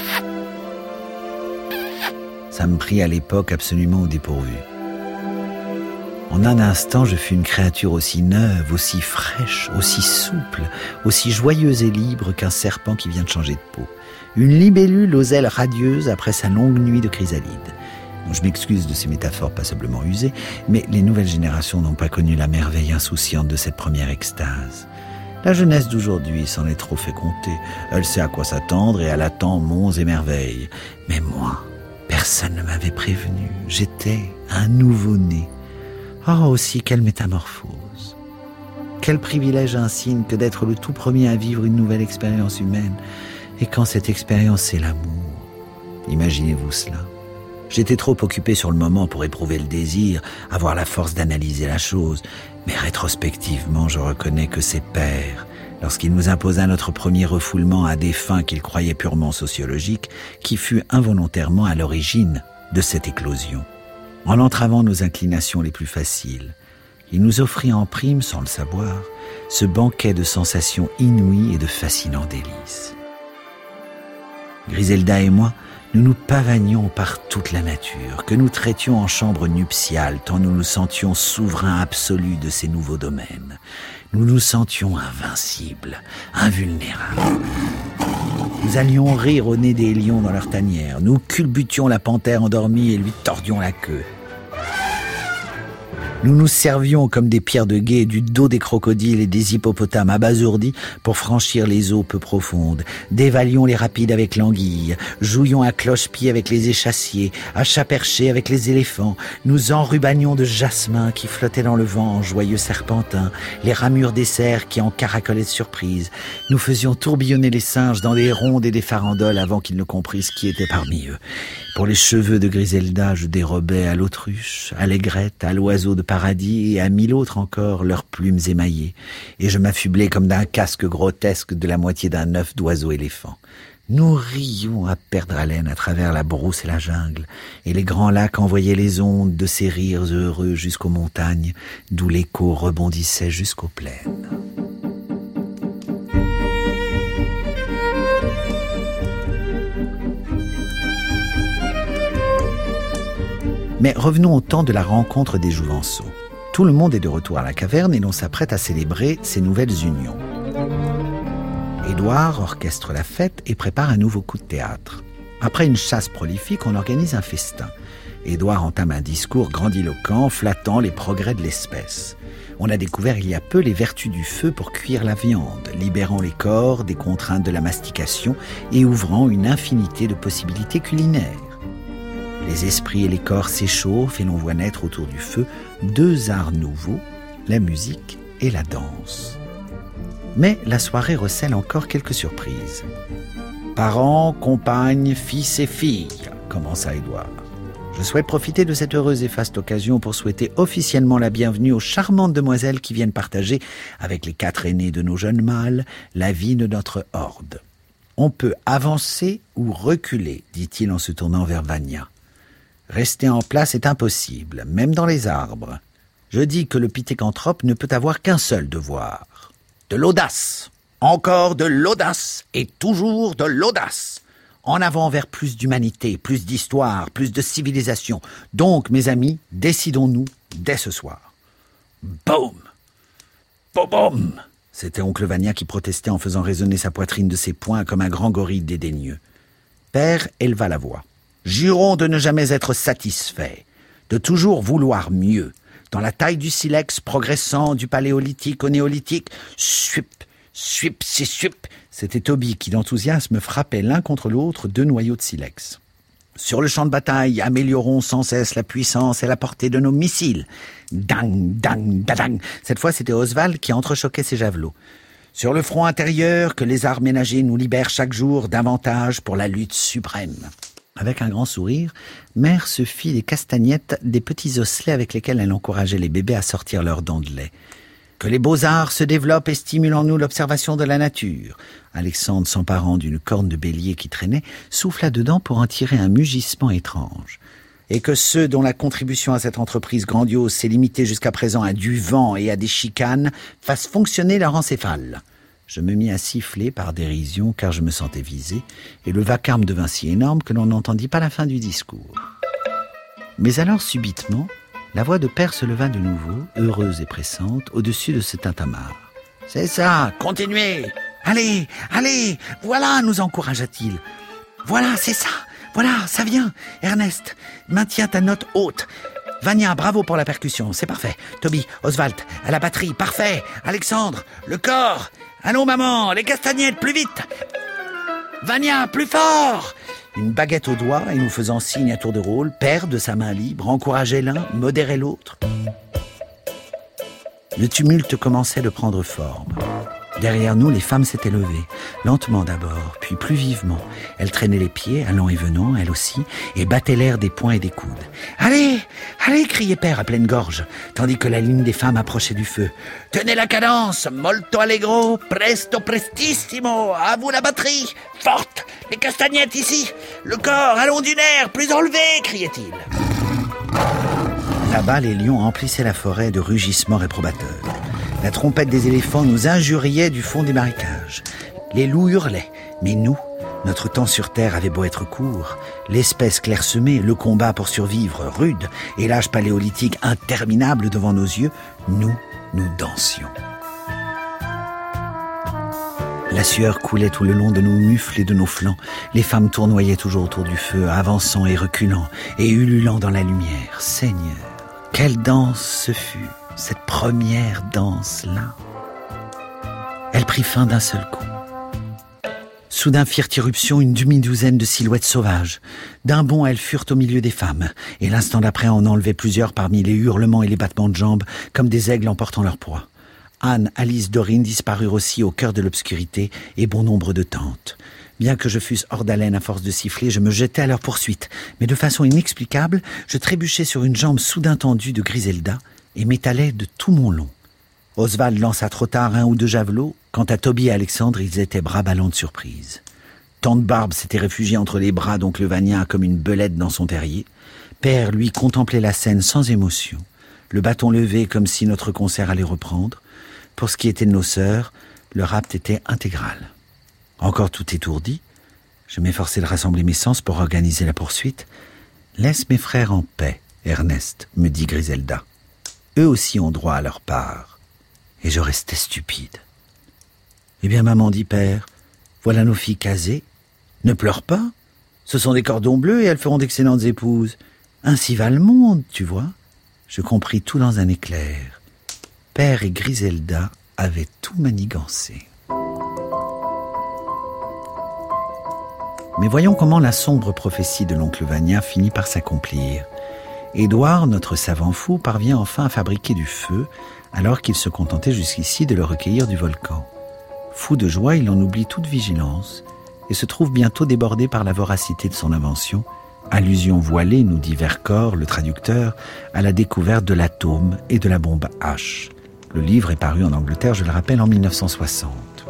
Ça me prit à l'époque absolument au dépourvu. En un instant, je fus une créature aussi neuve, aussi fraîche, aussi souple, aussi joyeuse et libre qu'un serpent qui vient de changer de peau. Une libellule aux ailes radieuses après sa longue nuit de chrysalide. Je m'excuse de ces métaphores passablement usées, mais les nouvelles générations n'ont pas connu la merveille insouciante de cette première extase. La jeunesse d'aujourd'hui s'en est trop fait compter. Elle sait à quoi s'attendre et elle attend monts et merveilles. Mais moi, personne ne m'avait prévenu. J'étais un nouveau-né. Oh, aussi, quelle métamorphose! Quel privilège insigne que d'être le tout premier à vivre une nouvelle expérience humaine. Et quand cette expérience, c'est l'amour. Imaginez-vous cela. J'étais trop occupé sur le moment pour éprouver le désir, avoir la force d'analyser la chose. Mais rétrospectivement, je reconnais que c'est Père, lorsqu'il nous imposa notre premier refoulement à des fins qu'il croyait purement sociologiques, qui fut involontairement à l'origine de cette éclosion. En entravant nos inclinations les plus faciles, il nous offrit en prime, sans le savoir, ce banquet de sensations inouïes et de fascinants délices. Griselda et moi, nous nous pavanions par toute la nature, que nous traitions en chambre nuptiale, tant nous nous sentions souverains absolus de ces nouveaux domaines. Nous nous sentions invincibles, invulnérables. Nous allions rire au nez des lions dans leur tanière. Nous culbutions la panthère endormie et lui tordions la queue. Nous nous servions comme des pierres de guet du dos des crocodiles et des hippopotames abasourdis pour franchir les eaux peu profondes. Dévalions les rapides avec l'anguille, jouions à cloche-pied avec les échassiers, à chat perché avec les éléphants. Nous enrubanions de jasmin qui flottait dans le vent en joyeux serpentins, les ramures des cerfs qui en caracolaient de surprise. Nous faisions tourbillonner les singes dans des rondes et des farandoles avant qu'ils ne comprissent qui était parmi eux. Pour les cheveux de Griselda, je dérobais à l'autruche, à l'aigrette, à l'oiseau de paradis et à mille autres encore leurs plumes émaillées. Et je m'affublais comme d'un casque grotesque de la moitié d'un œuf d'oiseau-éléphant. Nous rions à perdre haleine à travers la brousse et la jungle, et les grands lacs envoyaient les ondes de ces rires heureux jusqu'aux montagnes, d'où l'écho rebondissait jusqu'aux plaines. Mais revenons au temps de la rencontre des Jouvenceaux. Tout le monde est de retour à la caverne et l'on s'apprête à célébrer ces nouvelles unions. Édouard orchestre la fête et prépare un nouveau coup de théâtre. Après une chasse prolifique, on organise un festin. Édouard entame un discours grandiloquent, flattant les progrès de l'espèce. On a découvert il y a peu les vertus du feu pour cuire la viande, libérant les corps des contraintes de la mastication et ouvrant une infinité de possibilités culinaires. Les esprits et les corps s'échauffent et l'on voit naître autour du feu deux arts nouveaux, la musique et la danse. Mais la soirée recèle encore quelques surprises. Parents, compagnes, fils et filles, commença Édouard. Je souhaite profiter de cette heureuse et faste occasion pour souhaiter officiellement la bienvenue aux charmantes demoiselles qui viennent partager, avec les quatre aînés de nos jeunes mâles, la vie de notre horde. On peut avancer ou reculer, dit-il en se tournant vers Vania. Rester en place est impossible, même dans les arbres. Je dis que le pithécanthrope ne peut avoir qu'un seul devoir. De l'audace. Encore de l'audace. Et toujours de l'audace. En avant vers plus d'humanité, plus d'histoire, plus de civilisation. Donc, mes amis, décidons-nous dès ce soir. Boum! Boum! Boum! C'était oncle Vania qui protestait en faisant résonner sa poitrine de ses poings comme un grand gorille dédaigneux. Père éleva la voix. Jurons de ne jamais être satisfaits, de toujours vouloir mieux, dans la taille du silex progressant du paléolithique au néolithique. Suip, suip, c'est suip. C'était Toby qui, d'enthousiasme, frappait l'un contre l'autre deux noyaux de silex. Sur le champ de bataille, améliorons sans cesse la puissance et la portée de nos missiles. Dang, dang, dadang. Cette fois, c'était Oswald qui entrechoquait ses javelots. Sur le front intérieur, que les arts ménagers nous libèrent chaque jour davantage pour la lutte suprême. Avec un grand sourire, Mère se fit des castagnettes, des petits osselets avec lesquels elle encourageait les bébés à sortir leurs dents de lait. Que les beaux-arts se développent et stimulent en nous l'observation de la nature. Alexandre, s'emparant d'une corne de bélier qui traînait, souffla dedans pour en tirer un mugissement étrange. Et que ceux dont la contribution à cette entreprise grandiose s'est limitée jusqu'à présent à du vent et à des chicanes fassent fonctionner leur encéphale. Je me mis à siffler par dérision car je me sentais visé, et le vacarme devint si énorme que l'on n'entendit pas la fin du discours. Mais alors, subitement, la voix de Père se leva de nouveau, heureuse et pressante, au-dessus de ce tintamarre. « C'est ça, continuez! Allez, allez, voilà, nous encouragea-t-il. Voilà, c'est ça, voilà, ça vient. Ernest, maintiens ta note haute. Vania, bravo pour la percussion, c'est parfait. Toby, Oswald, à la batterie, parfait. Alexandre, le corps. Allons, maman, les castagnettes, plus vite. Vania, plus fort. Une baguette au doigt et nous faisant signe à tour de rôle, Père, de sa main libre, encourageait l'un, modérait l'autre. Le tumulte commençait de prendre forme. Derrière nous, les femmes s'étaient levées, lentement d'abord, puis plus vivement. Elles traînaient les pieds, allant et venant, elles aussi, et battaient l'air des poings et des coudes. « Allez, allez !» criait Père à pleine gorge, tandis que la ligne des femmes approchait du feu. « Tenez la cadence, molto allegro, presto prestissimo, à vous la batterie, forte, les castagnettes ici, le corps, allons du nerf, plus enlevé !» criait-il. Là-bas, les lions emplissaient la forêt de rugissements réprobateurs. La trompette des éléphants nous injuriait du fond des marécages. Les loups hurlaient, mais nous, notre temps sur terre avait beau être court, l'espèce clairsemée, le combat pour survivre rude et l'âge paléolithique interminable devant nos yeux, nous, nous dansions. La sueur coulait tout le long de nos mufles et de nos flancs. Les femmes tournoyaient toujours autour du feu, avançant et reculant, et ululant dans la lumière. Seigneur, Quelle danse ce fut, cette première danse-là. Elle prit fin d'un seul coup. Soudain firent irruption une demi-douzaine de silhouettes sauvages. D'un bond, elles furent au milieu des femmes, et l'instant d'après on enlevait plusieurs parmi les hurlements et les battements de jambes, comme des aigles emportant leur proie. Anne, Alice, Dorine disparurent aussi au cœur de l'obscurité, et bon nombre de tentes. Bien que je fusse hors d'haleine à force de siffler, je me jetai à leur poursuite, mais de façon inexplicable, je trébuchai sur une jambe soudain tendue de Griselda, et m'étalai de tout mon long. Oswald lança trop tard un ou deux javelots. Quant à Toby et Alexandre, ils étaient bras ballants de surprise. Tante Barbe s'était réfugiée entre les bras d'oncle Vania comme une belette dans son terrier. Père, lui, contemplait la scène sans émotion, le bâton levé comme si notre concert allait reprendre. Pour ce qui était de nos sœurs, le rapt était intégral. Encore tout étourdi, je m'efforçai de rassembler mes sens pour organiser la poursuite. « Laisse mes frères en paix, Ernest, me dit Griselda. Eux aussi ont droit à leur part. » Et je restais stupide. « Eh bien, maman, dit Père, voilà nos filles casées. Ne pleure pas. Ce sont des cordons bleus et elles feront d'excellentes épouses. Ainsi va le monde, tu vois. » Je compris tout dans un éclair. Père et Griselda avaient tout manigancé. Mais voyons comment la sombre prophétie de l'oncle Vania finit par s'accomplir. Édouard, notre savant fou, parvient enfin à fabriquer du feu, alors qu'il se contentait jusqu'ici de le recueillir du volcan. Fou de joie, il en oublie toute vigilance et se trouve bientôt débordé par la voracité de son invention, allusion voilée, nous dit Vercors, le traducteur, à la découverte de l'atome et de la bombe H. Le livre est paru en Angleterre, je le rappelle, en mille neuf cent soixante.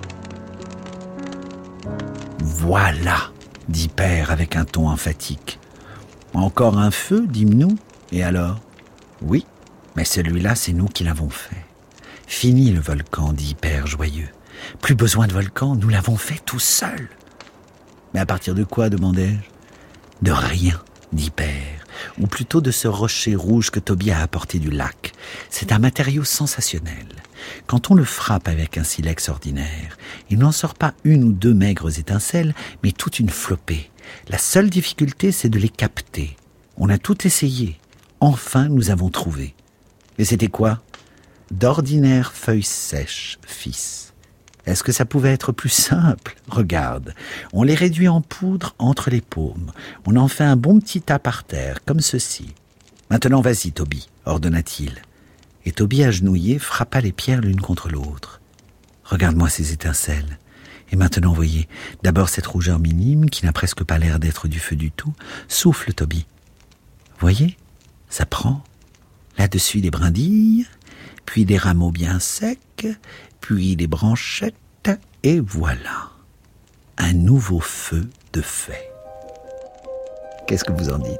« Voilà !» dit Père avec un ton emphatique. « Encore un feu, dîmes-nous, et alors ?»« Oui, mais celui-là, c'est nous qui l'avons fait. »« Fini le volcan, dit Père joyeux. Plus besoin de volcan, nous l'avons fait tout seul. »« Mais à partir de quoi, demandai-je ? » ?»« De rien, dit Père, ou plutôt de ce rocher rouge que Toby a apporté du lac. C'est un matériau sensationnel. Quand on le frappe avec un silex ordinaire, il n'en sort pas une ou deux maigres étincelles, mais toute une flopée. La seule difficulté, c'est de les capter. On a tout essayé. Enfin, nous avons trouvé. Et c'était quoi ? D'ordinaires feuilles sèches, fils. Est-ce que ça pouvait être plus simple ? Regarde, on les réduit en poudre entre les paumes. On en fait un bon petit tas par terre, comme ceci. Maintenant, vas-y, Toby, ordonna-t-il. Et Toby, agenouillé, frappa les pierres l'une contre l'autre. Regarde-moi ces étincelles. Et maintenant, voyez, d'abord cette rougeur minime, qui n'a presque pas l'air d'être du feu du tout. Souffle, Toby. Voyez, ça prend. Là-dessus, des brindilles, puis des rameaux bien secs, puis des branchettes, et voilà. Un nouveau feu de fait. Qu'est-ce que vous en dites ?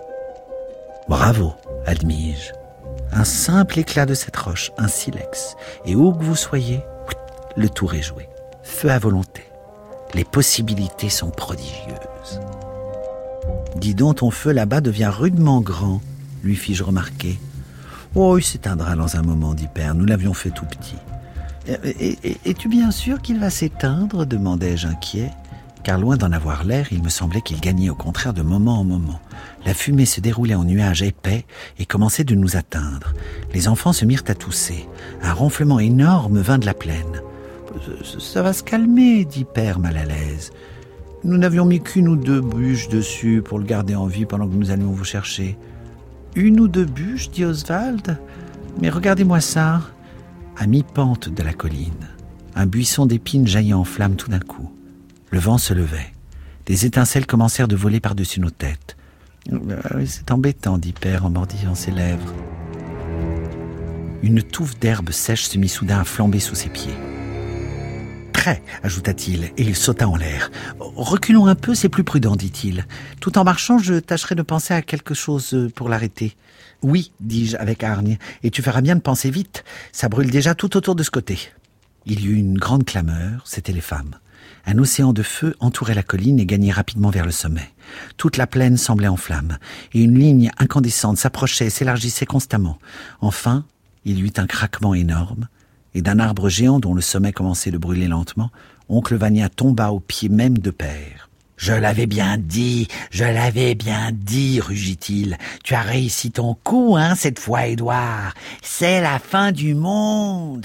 Bravo, admis-je. Un simple éclat de cette roche, un silex, et où que vous soyez, le tour est joué. Feu à volonté. Les possibilités sont prodigieuses. Dis donc, ton feu là-bas devient rudement grand, lui fis-je remarquer. Oh, il s'éteindra dans un moment, dit Père, nous l'avions fait tout petit. Et, et, es-tu bien sûr qu'il va s'éteindre ? Demandai-je inquiet, car loin d'en avoir l'air, il me semblait qu'il gagnait au contraire de moment en moment. La fumée se déroulait en nuages épais et commençait de nous atteindre. Les enfants se mirent à tousser. Un ronflement énorme vint de la plaine. « Ça va se calmer, dit Père mal à l'aise. Nous n'avions mis qu'une ou deux bûches dessus pour le garder en vie pendant que nous allions vous chercher. »« Une ou deux bûches, dit Oswald. Mais regardez-moi ça. » À mi-pente de la colline, un buisson d'épines jaillit en flammes tout d'un coup. Le vent se levait. Des étincelles commencèrent de voler par-dessus nos têtes. « C'est embêtant, dit Père en mordillant ses lèvres. » Une touffe d'herbe sèche se mit soudain à flamber sous ses pieds. « Prêt !» ajouta-t-il, et il sauta en l'air. « Reculons un peu, c'est plus prudent, dit-il. Tout en marchant, je tâcherai de penser à quelque chose pour l'arrêter. »« Oui, dis-je avec hargne, et tu feras bien de penser vite. Ça brûle déjà tout autour de ce côté. » Il y eut une grande clameur, c'étaient les femmes. Un océan de feu entourait la colline et gagnait rapidement vers le sommet. Toute la plaine semblait en flammes, et une ligne incandescente s'approchait et s'élargissait constamment. Enfin, il y eut un craquement énorme, et d'un arbre géant dont le sommet commençait de brûler lentement, oncle Vania tomba au pied même de Père. Je l'avais bien dit, je l'avais bien dit, rugit-il. Tu as réussi ton coup, hein, cette fois, Édouard. C'est la fin du monde.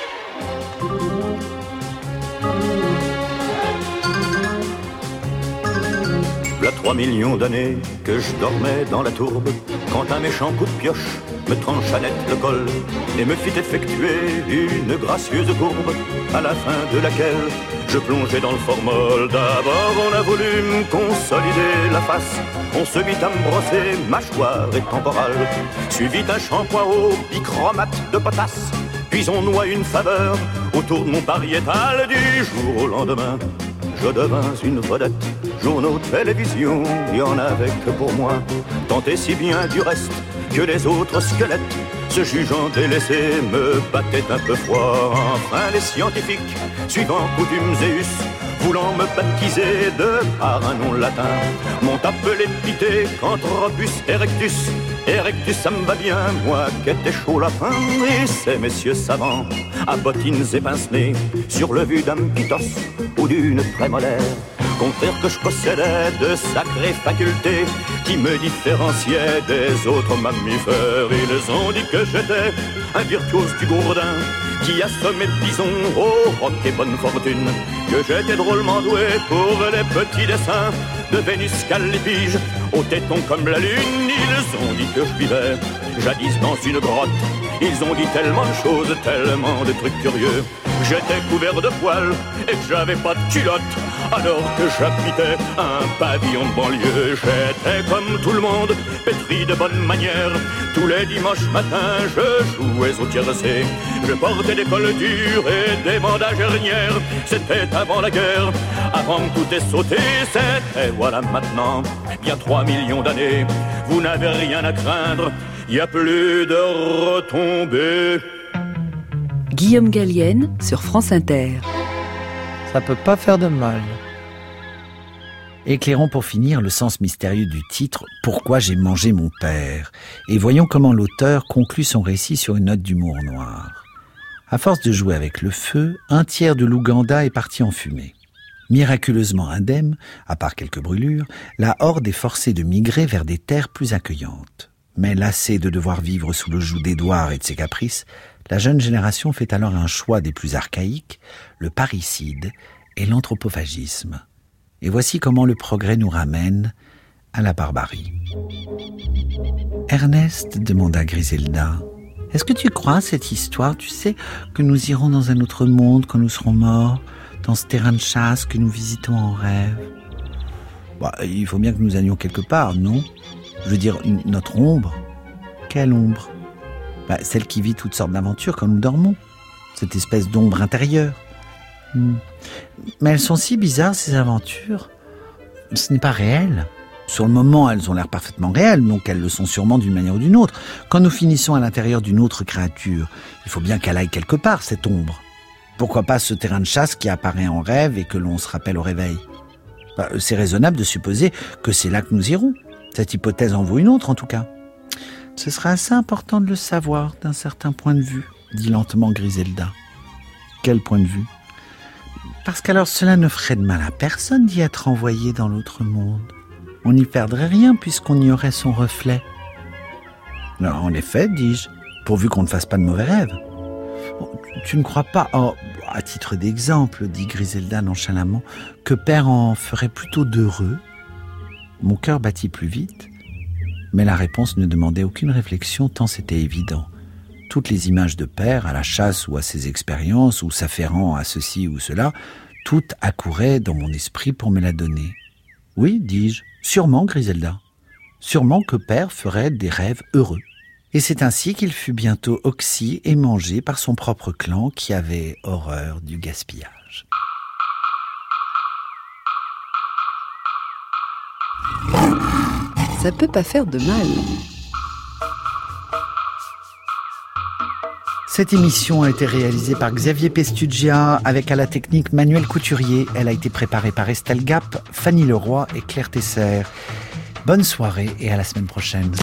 V'là trois millions d'années que je dormais dans la tourbe, quand un méchant coup de pioche me trancha net le col et me fit effectuer une gracieuse courbe, à la fin de laquelle je plongeais dans le formol. D'abord on a voulu me consolider la face, on se mit à me brosser mâchoire et temporale, suivit un shampoing au bichromate de potasse, puis on noie une faveur autour de mon pariétal. Du jour au lendemain, je devins une vedette, journaux, télévision, y en avait que pour moi. Tant et si bien du reste que les autres squelettes, se jugeant délaissés, me battaient un peu froid. Enfin les scientifiques, suivant coutumes et us, voulant me baptiser de par un nom latin, m'ont appelé Pithecanthropus erectus. Erectus, ça me va bien, moi qui étais chaud lapin. Et ces messieurs savants, à bottines et pince-nez, sur le vu d'un pitos ou d'une prémolaire, contraire que je possédais de sacrées facultés qui me différenciaient des autres mammifères. Ils ont dit que j'étais un virtuose du gourdin qui assommait bison au roc et bonne fortune, que j'étais drôlement doué pour les petits dessins de Vénus Callipige, aux tétons comme la lune. Ils ont dit que je vivais jadis dans une grotte, ils ont dit tellement de choses, tellement de trucs curieux. J'étais couvert de poils et que j'avais pas de culotte, alors que j'habitais un pavillon de banlieue. J'étais comme tout le monde, pétri de bonnes manières. Tous les dimanches matins, je jouais au tiercé. Je portais des cols durs et des bandages hernières. C'était avant la guerre, avant que tout ait sauté. C'était voilà maintenant, il y a trois millions d'années. Vous n'avez rien à craindre, il n'y a plus de retombées. Guillaume Gallienne sur France Inter. Ça peut pas faire de mal. Éclairons pour finir le sens mystérieux du titre « Pourquoi j'ai mangé mon père ?» et voyons comment l'auteur conclut son récit sur une note d'humour noir. À force de jouer avec le feu, un tiers de l'Ouganda est parti en fumée. Miraculeusement indemne, à part quelques brûlures, la horde est forcée de migrer vers des terres plus accueillantes. Mais lassée de devoir vivre sous le joug d'Édouard et de ses caprices, la jeune génération fait alors un choix des plus archaïques, le parricide et l'anthropophagisme. Et voici comment le progrès nous ramène à la barbarie. Ernest, demanda Griselda, est-ce que tu crois à cette histoire, tu sais, que nous irons dans un autre monde quand nous serons morts, dans ce terrain de chasse que nous visitons en rêve? Bah, il faut bien que nous allions quelque part, non? Je veux dire, notre ombre. Quelle ombre? Bah, celle qui vit toutes sortes d'aventures quand nous dormons. Cette espèce d'ombre intérieure. Hmm. Mais elles sont si bizarres, ces aventures. Ce n'est pas réel. Sur le moment, elles ont l'air parfaitement réelles, donc elles le sont sûrement d'une manière ou d'une autre. Quand nous finissons à l'intérieur d'une autre créature, il faut bien qu'elle aille quelque part, cette ombre. Pourquoi pas ce terrain de chasse qui apparaît en rêve et que l'on se rappelle au réveil? Bah, c'est raisonnable de supposer que c'est là que nous irons. Cette hypothèse en vaut une autre, en tout cas. Ce serait assez important de le savoir, d'un certain point de vue, dit lentement Griselda. Quel point de vue? Parce qu'alors cela ne ferait de mal à personne d'y être envoyé dans l'autre monde. On n'y perdrait rien puisqu'on y aurait son reflet. Non, en effet, dis-je, pourvu qu'on ne fasse pas de mauvais rêves. Tu ne crois pas, oh, à titre d'exemple, dit Griselda nonchalamment, que père en ferait plutôt d'heureux? Mon cœur battit plus vite, mais la réponse ne demandait aucune réflexion tant c'était évident. Toutes les images de père, à la chasse ou à ses expériences, ou s'afférant à ceci ou cela, toutes accouraient dans mon esprit pour me la donner. Oui, dis-je, sûrement, Griselda. Sûrement que père ferait des rêves heureux. Et c'est ainsi qu'il fut bientôt oxy et mangé par son propre clan qui avait horreur du gaspillage. Ça peut pas faire de mal. Cette émission a été réalisée par Xavier Pestugia avec à la technique Manuel Couturier. Elle a été préparée par Estelle Gap, Fanny Leroy et Claire Tesser. Bonne soirée et à la semaine prochaine.